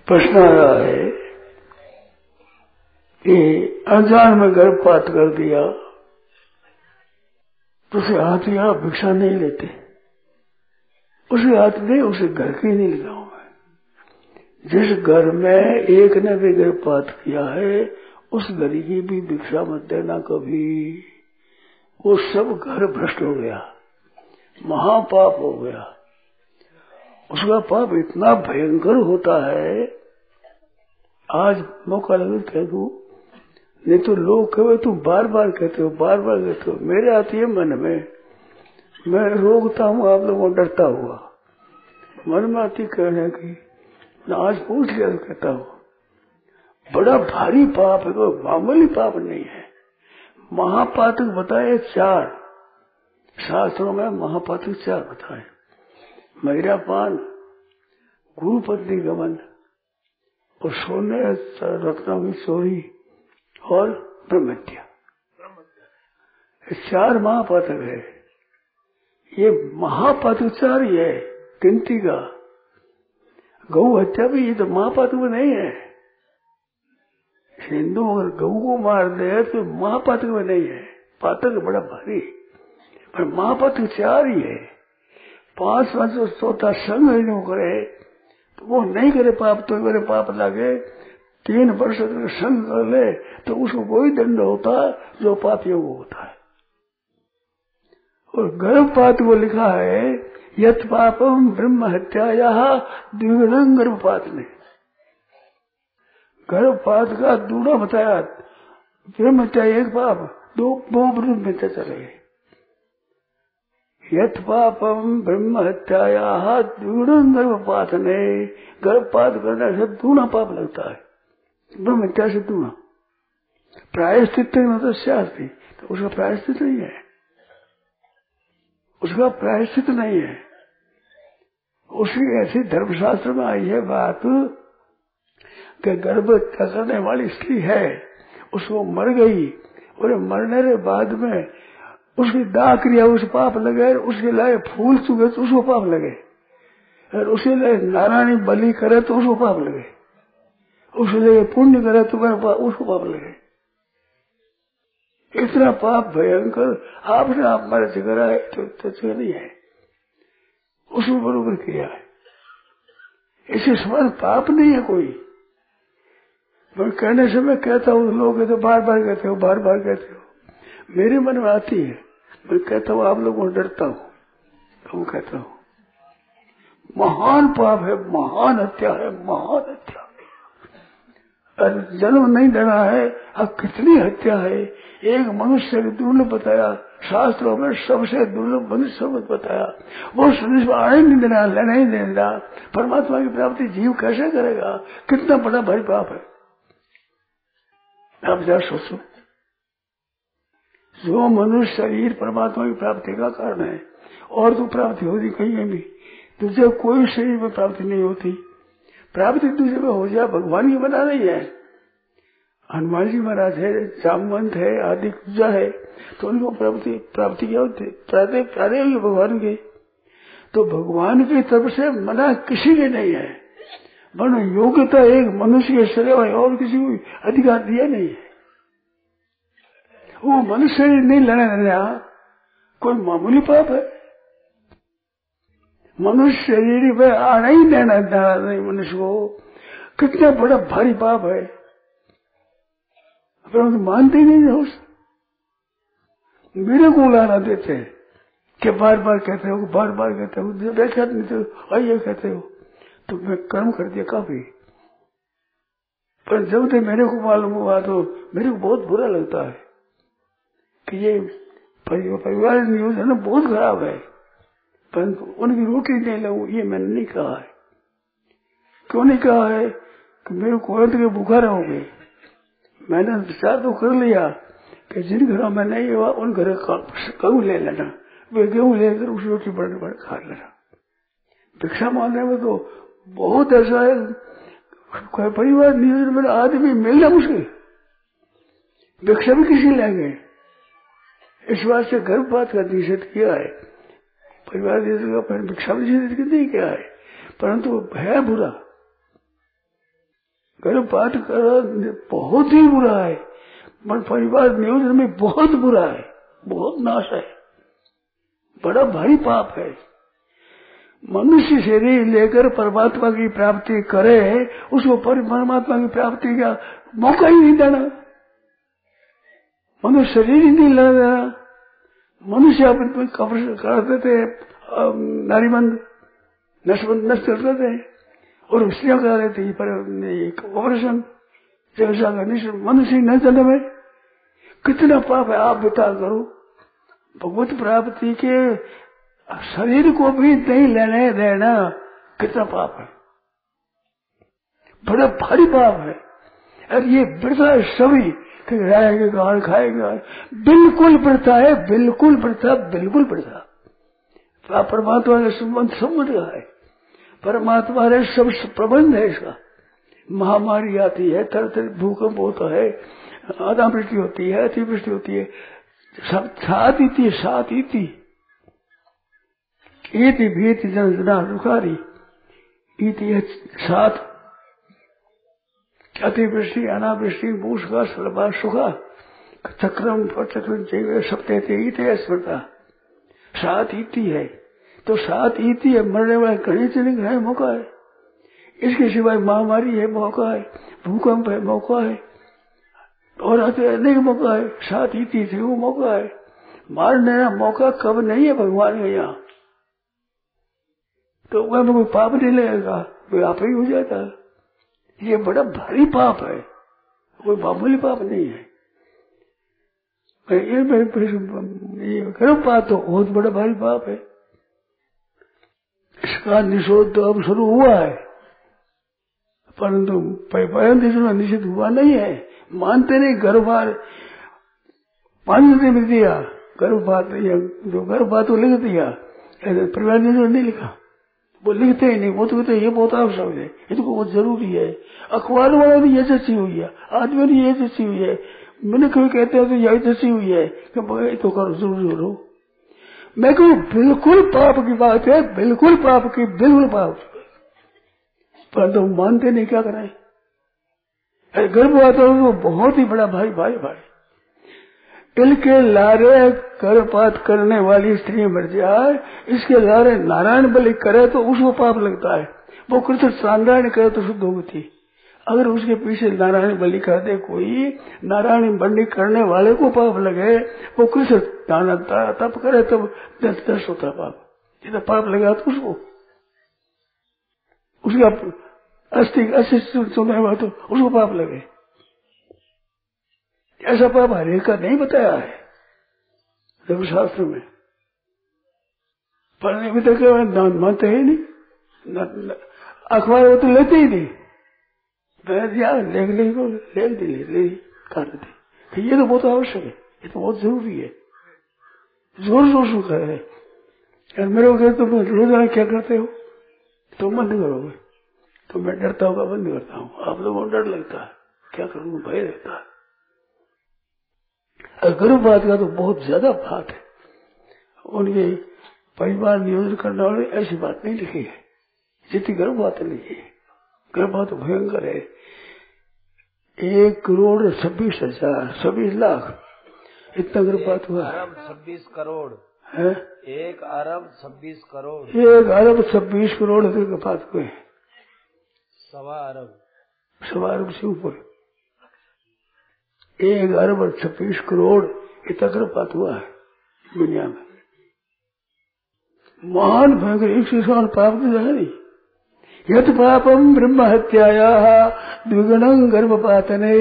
प्रश्न आ रहा है कि अनजान में गर्भपात कर दिया तो उसे हाथ या भिक्षा नहीं लेते, उसे हाथ नहीं, उसे घर के नहीं लगाऊंगा। जिस घर में एक ने भी गर्भपात किया है उस घर की भी भिक्षा मत देना कभी। वो सब घर भ्रष्ट हो गया, महापाप हो गया। उसका पाप इतना भयंकर होता है, आज मौका लगे कह दू, नहीं तो लोग कहे तुम बार बार कहते हो, बार बार कहते हो। मेरे आती है मन में, मैं रोकता हूँ आप लोगों को डरता हुआ, मन में आती कहने की, आज पूछ लिया तो कहता हूँ बड़ा भारी पाप है, कोई मामूली पाप नहीं है। महापातक बताए 4 शास्त्रों में, महापातक 4 बताए, महिरापान, गुरुपत्नी गमन और सोने रत्नों की चोरी और ब्रह्महत्या। 4 महापातक है। ये महापातक 4 ही है गिनती का। गौ हत्या भी ये तो महापातक में नहीं है। हिंदू अगर गौ को मार दे तो महापातक में नहीं है, पातक बड़ा भारी, पर महापातक 4 ही है। 5 वर्ष चौथा संग नहीं करे तो वो नहीं करे पाप, तो मेरे पाप लगे। 3 वर्ष अगर संग कर ले तो उसको कोई दंड होता जो पापियों को होता है। और गर्भपात को लिखा है यत पापम ब्रह्म हत्याया द्विगुणं गर्भपात ने। गर्भपात का दूना बताया, ब्रह्म हत्या एक पाप, दो ब्रह्म हत्या चले गए। यथ पापम ब्रह्म हत्याया द्विगुणं गर्भपात ने, गर्भपात करने से दूना पाप लगता है, ब्रह्म हत्या से दूना। प्रायश्चित न तो शास्त्री, तो उसका प्रायश्चित नहीं है, उसका प्रायश्चित नहीं है। उसकी ऐसी धर्मशास्त्र में आई है बात कि गर्भ हत्या करने वाली स्त्री है, उसको मर गई और मरने के बाद में उसकी दाह क्रिया उस पाप लगे, उसके लिए फूल चुगे तो उसको पाप लगे, और उसके लिए नारायणी बलि करे तो उसको पाप लगे, उसके लिए पुण्य करे तो उसको पाप लगे। इतना पाप भयंकर आपने आप मारे से करा है तो नहीं है, उसमें बरोबर किया है। इसे समान पाप नहीं है कोई। मैं कहने से मैं कहता हूँ, लोग तो बार बार कहते हो, बार बार कहते हो, मेरे मन में आती है, मैं कहता हूँ आप लोगों को डरता हूँ, तो कहता हूँ महान पाप है, महान हत्या है, महान हत्या। जन्म नहीं देना है, अब कितनी हत्या है। एक मनुष्य के दुर्लभ बताया शास्त्रों में, सबसे दुर्लभ मनुष्य बताया, वो आने नहीं देना, लेना ही नहीं देना। परमात्मा की प्राप्ति जीव कैसे करेगा? कितना बड़ा भारी पाप है। आप जरा सोचो, जो मनुष्य शरीर परमात्मा की प्राप्ति का कारण है, और तो प्राप्ति होती कहीं भी, तुझे कोई शरीर में प्राप्ति नहीं होती। प्राप्ति तुझे में हो जाए, भगवान की बना नहीं है। हनुमान जी महाराज है, जामवंत है, आदि पूजा है, तो उनको प्राप्ति क्या होती? प्राप्ति हुई भगवान की। तो भगवान की तरफ से मना किसी के नहीं है, वरना योग्यता एक मनुष्य के सिवा और किसी को अधिकार दिया नहीं है। वो मनुष्य नहीं लेना देना कोई मामूली पाप है। मनुष्य शरीर में आना ही देना नहीं मनुष्य को, कितना बड़ा भारी पाप है। परंतु मानते नहीं है, मेरे को लाना देते हैं कि बार बार कहते हो, बार बार कहते हो, व्याख्या नहीं तो आइए कहते हो, तो मैं कर्म कर दिया काफी। पर जब तक मेरे को मालूम हुआ तो मेरे को बहुत बुरा लगता है कि ये परिवार न्यूज है ना, बहुत खराब है, परंतु उनकी रोटी नहीं लगू, ये मैंने नहीं कहा है। क्यों नहीं कहा है? कि मेरे को अंत के बुखार हो गई। मैंने विचार तो कर लिया कि जिन घरों में नहीं हुआ उन घरों का गेहूं ले लेना, वे गेहूं लेकर उस रोटी बड़े बड़े खा लेना। भिक्षा मांगने में तो बहुत ऐसा है, परिवार नियोजन में आदमी मिलना मुश्किल, भिक्षा भी किसी लेंगे। इस बात से गर्भपात का निषेध किया है, परिवार भिक्षा भी निषेध नहीं किया है, परंतु है बुरा। गर्भपात करना बहुत ही बुरा है, मन परिवार नियोजन में बहुत बुरा है, बहुत नाश है, बड़ा भारी पाप है। मनुष्य शरीर लेकर परमात्मा की प्राप्ति करे, उसको परमात्मा की प्राप्ति का मौका ही नहीं देना, मनुष्य शरीर ही नहीं लेना देना। मनुष्य अपने कब्र कर देते नारीबंद नष्ट कर देते हैं और स्त्रियां करा देती पर ऑपरेशन मनुष्य न जन्म में कितना पाप है आप बता करो। भगवत प्राप्ति के शरीर को भी नहीं लेने देना कितना पाप है, बड़ा भारी पाप है। और ये वृथा सभी रहेगा और खाएगा, बिल्कुल वृथा है, बिल्कुल वृथा, बिल्कुल वृथा। परमात्मा का संबंध का है, परमात्मा ने सब प्रबंध है इसका। महामारी आती है, तरह तरह भूकंप होता है, अनावृष्टि होती है, अतिवृष्टि होती है, सब साथ इति इति भीति जन जना रुखारी इति साथ अतिवृष्टि अनावृष्टि मूषका सलभा सुखा चक्रम चक्र सप्ते थे स्मृता सात इति है। तो सात इति है, मरने वाला घड़ी चले है मौका है, इसके सिवाय महामारी है मौका है, भूकंप है मौका है, और अनेक मौका है। सात इति थे वो मौका है, मारने का मौका कब नहीं है भगवान के यहाँ। तो वह कोई पाप नहीं लगेगा, कोई आप ही हो जाता है। ये बड़ा भारी पाप है, कोई मामूली पाप नहीं है। ये गर्भपात तो बहुत बड़ा भारी पाप है, इसका निषेध तो अब शुरू हुआ है, परंतु निषेध हुआ नहीं है। मानते नहीं, गर्भपात मानते भी दिया, गर्भपात जो गर्भपात को लिख दिया, परिवार ने जो नहीं लिखा वो लिखते ही नहीं, वो तो कहते ये बहुत आवश्यक है, ये तो बहुत जरूरी है। अखबार वालों ने ये चर्ची हुई है, आदमी ने ये चर्ची हुई है, मैंने कभी कहते हैं तो यही चर्ची हुई है कि तो करो जरूर हो। मैं कहूँ बिल्कुल पाप की बात है, बिल्कुल पाप की, बिल्कुल पाप, परंतु तो मानते नहीं, क्या करें। गर्भपात तो बहुत ही बड़ा भाई भाई भाई, इनके लारे गर्भपात करने वाली स्त्री मर जाए, इसके लारे नारायण बलि करे तो उसको पाप लगता है, वो कृष्ण नारायण करे तो शुद्ध होती। अगर उसके पीछे नारायण बलि कर दे कोई, नारायण बलि करने वाले को पाप लगे, वो कृष्ण तप करे तब दस होता पाप, जितना पाप लगा तो उसका अस्थि सुनने वाला तो उसको पाप लगे। ऐसा पाप हरे का नहीं बताया है धर्मशास्त्र में, पढ़ने भी तक मानते ही नहीं, अखबार वो तो लेते ही नहीं, लेख काट दी। ये तो बहुत आवश्यक है, ये तो बहुत जरूरी है, जोर जोर से कर रहे हैं। मेरे को कहते तुम रोजाना क्या करते हो, तुम बंद करोगे, तो मैं डरता होगा बंद करता हूँ। आप लोगों को डर लगता है, क्या करूँ, भय रहता है। गर्भपात का तो बहुत ज्यादा बात है, उनके परिवार नियोजन करने वाले ऐसी बात नहीं लिखी है जितनी गर्भपात लिखी है। गर्भपात तो भयंकर है। 1,26,26 लाख इतना गर्भपात हुआ। 26 करोड़ है, 1 अरब 26 करोड़ 1 अरब 26 करोड़ गर्भपात हुए, 1.25 अरब से ऊपर 1 अरब 26 करोड़ इतना गर्भपात हुआ है दुनिया में। महान भयंकर, एक से समान पाप की जगह नहीं। यत पापम ब्रह्म हत्याया द्विगुणं गर्भपातने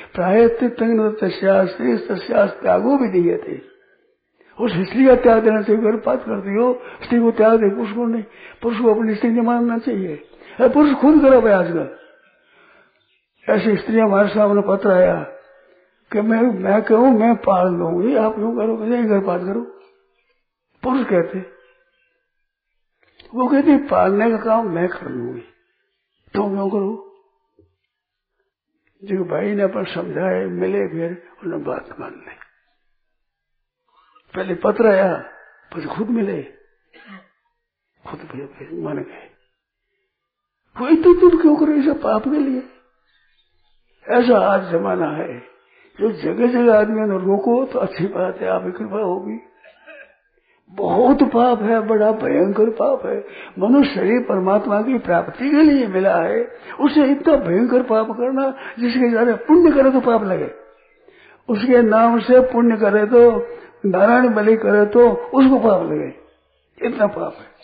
प्रायश्चित्तं त्यागो भी दिए थे। उस स्त्री का त्याग देना चाहिए, गर्भपात करती हो स्त्री को त्याग दे, पुरुष को नहीं। पुरुष को अपनी स्त्री नहीं मानना चाहिए, पुरुष खुद करो भाई। आजकल ऐसी स्त्रियां हमारे सामने पत्र आया कि मैं कहूँ मैं पाल लूंगी, आप क्यों करोगे, नहीं गर्भपात करो। पुरुष कहते, वो कहते पालने का काम मैं कर लूंगी, तुम क्यों करो। जो भाई ने अपन समझाए, मिले, फिर उन्होंने बात मान ली। पहले पत्र आया, फिर खुद मिले, खुद मान गए। वही तो तुम क्यों करो ऐसा पाप के लिए। ऐसा आज जमाना है जो जगह जगह आदमी ने रोको तो अच्छी बात है, आपकी कृपा होगी। बहुत पाप है, बड़ा भयंकर पाप है। मनुष्य शरीर परमात्मा की प्राप्ति के लिए मिला है, उसे इतना भयंकर पाप करना, जिसके द्वारा पुण्य करे तो पाप लगे, उसके नाम से पुण्य करे तो, नारायण बलि करे तो उसको पाप लगे, इतना पाप है।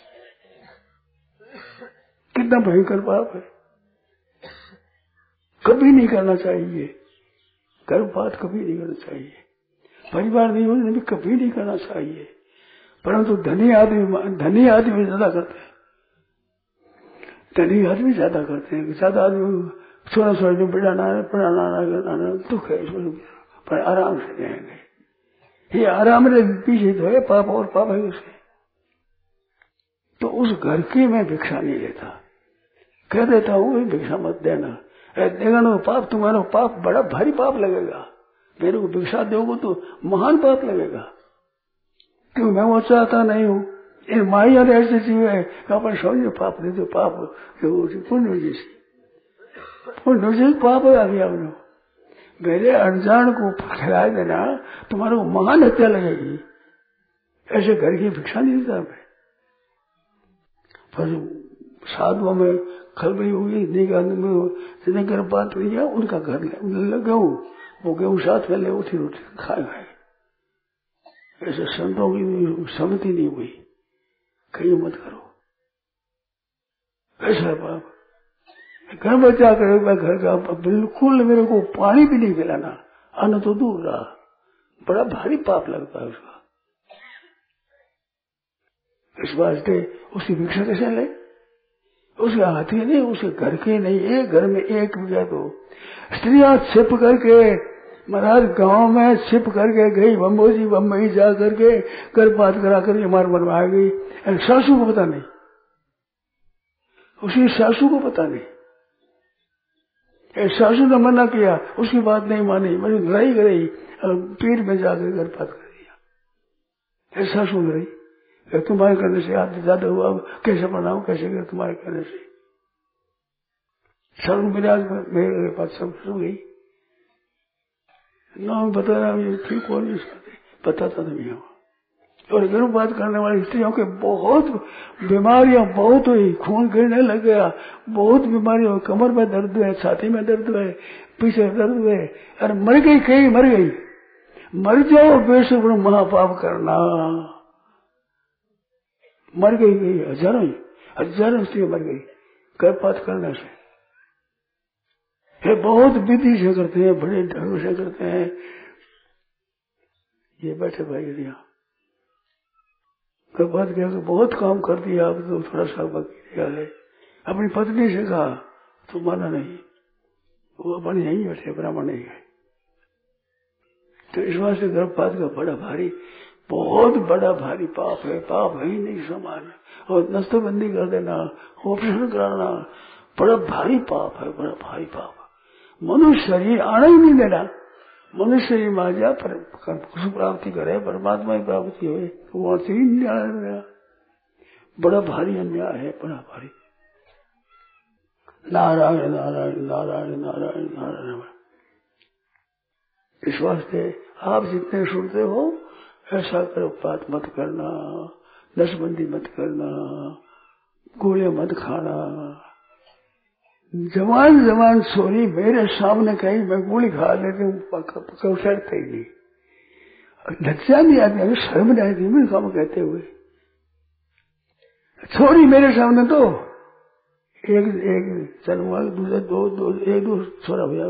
कितना भयंकर पाप है, कभी नहीं करना चाहिए। गर्भपात कभी नहीं करना चाहिए, परिवार नियोजन भी कभी नहीं करना चाहिए। परंतु धनी आदमी ज्यादा करते हैं, धनी आदमी ज्यादा करते हैं। ज्यादा आदमी सोना सोना पढ़ाना दुख है, पर आराम से रहेंगे। ये आराम से पीछे तो है पाप, और पाप है उसे। तो उस घर की मैं भिक्षा नहीं लेता, कह देता हूँ भिक्षा मत देना, देगा ना पाप, तुम्हारा पाप बड़ा भारी पाप लगेगा। मेरे को भिक्षा दोगे तो महान पाप लगेगा, क्यों मैं वो चाहता नहीं हूँ। इन माया ने ऐसे जीव है कि अपन समझे पाप दे दो, पाप पुण्य जैसे पुण्य से पाप आ गया। मेरे अनजान को खिला देना तुम्हारे को महान हत्या लगेगी, ऐसे घर की भिक्षा नहीं देता मैं। पर साधुओं में खलबली हुई, जिन्हें गर्भपात नहीं है उनका घर गेहूं, वो गेहूं साथ में ले उठी रोटी खाए। ऐसे संतों की सहमति नहीं हुई, कहीं मत करो ऐसा पाप। घर में जाकर मैं घर का बिल्कुल मेरे को पानी भी नहीं पिलाना, अन्न तो दूर रहा, बड़ा भारी पाप लगता है उसका। इस वास्ते उसकी भिक्षा कैसे ले, उसके हाथी नहीं, उसके घर के नहीं, एक घर में एक भी तो स्त्रियां छिप करके महाराज गांव में छिप करके गई, बम्बई जा करके गर्भपात करा करके मार बनवा गई। सासू को पता नहीं, उसकी सासू को पता नहीं, सासू ने मना किया, उसकी बात नहीं मानी, मैंने लड़ाई कराई, पीर में जाकर गर्भपात कर दिया। सासू लड़ाई, तुम्हारे करने से आज ज्यादा हुआ, अब कैसे बनाऊ, कैसे कर तुम्हारे करने से। सब मेरे पास सब सुन गई, नाम बता रहा हूँ ठीक हो नहीं सकते, बताता नहीं हूँ। और गर्भपात करने वाली स्त्रियों के बहुत बीमारियां बहुत हुई, खून गिरने लग गया, बहुत बीमारियां, कमर में दर्द है, छाती में दर्द है, पीछे दर्द है, और मर गई, कहीं मर गई। मर जाओ बेशक महापाप करना, मर गई हजारों स्त्रियां मर गई गर्भपात करने से। ये बहुत विधि से करते हैं, बड़े ढंग से करते हैं। ये बैठे भाई यहाँ गर्भपात किया तो बहुत काम कर दिया, अब तो थोड़ा सा बाकी है। अपनी पत्नी से कहा तो माना नहीं, वो अपन यहीं बैठे, ब्राह्मण नहीं है। तो इस बात से गर्भपात का बड़ा भारी, बहुत बड़ा भारी पाप है, पाप है ही नहीं समान। और नस्तबंदी कर देना, ऑपरेशन कराना, बड़ा भारी पाप है, बड़ा भारी पाप। मनुष्य शरीर आना ही नहीं देना, मनुष्य शरीर में आ जा, पर प्राप्ति करे, परमात्मा की प्राप्ति हो, वहां से ही नहीं आना देना। बड़ा भारी अन्याय है, बड़ा भारी। नारायण नारायण नारायण नारायण नारायण। इस वास्ते आप जितने सुनते हो ऐसा करो, बात मत करना, नसबंदी मत करना, गोले मत खाना। जवान सोरी मेरे सामने कहीं मैं गोली खा लेती हूँ, उठते ही नहीं, लज्जा नहीं आती, शर्म नहीं आती मेरे काम कहते हुए। छोरी मेरे सामने तो एक जन्म दूसरे दो छोरा भैया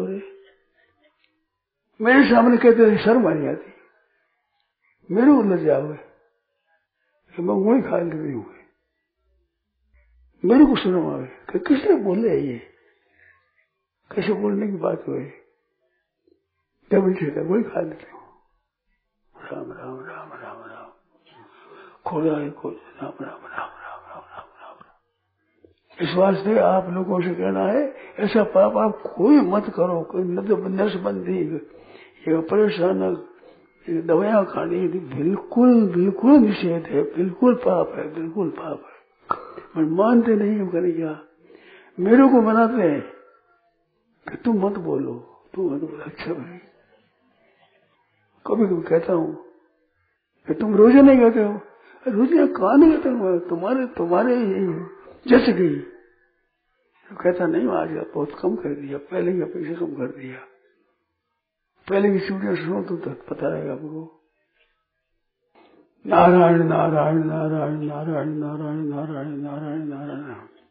मेरे सामने कहते थे, शर्म नहीं आती, मेरे को लज्जा हुए कि मैं गोली खा लेती हूँ। मेरे को शर्म आवे कि किसने बोले ये, कैसे बोलने की बात हुई, डबल ठीक है, वही खा लेते हो। राम राम राम राम राम, खोला है खोल, राम राम राम राम राम राम राम। इस वास्ते आप लोगों से कहना है, ऐसा पाप आप कोई मत करो, कोई नसबंदी, ये परेशान दवाइयां खानी, बिल्कुल बिल्कुल निषेध है, बिल्कुल पाप है, बिल्कुल पाप है। मैं मानते नहीं हूँ करेगा, मेरे को बनाते हैं कि तुम मत बोलो, तो मैं तो बोला अच्छा भाई। कभी कभी कहता हूँ कि तुम रोजे नहीं कहते हो, रोजियां कहाँ नहीं कहते हो, तुम्हारे जैसे गई। तो कहता नहीं आज आप बहुत कम कर दिया, पहले ही अपेक्षा कम कर दिया, पहले की सीढ़ियां सुनो तो पता रहेगा आपको। नारायण नारायण नारायण नारायण नारायण नारायण नारायण नारायण।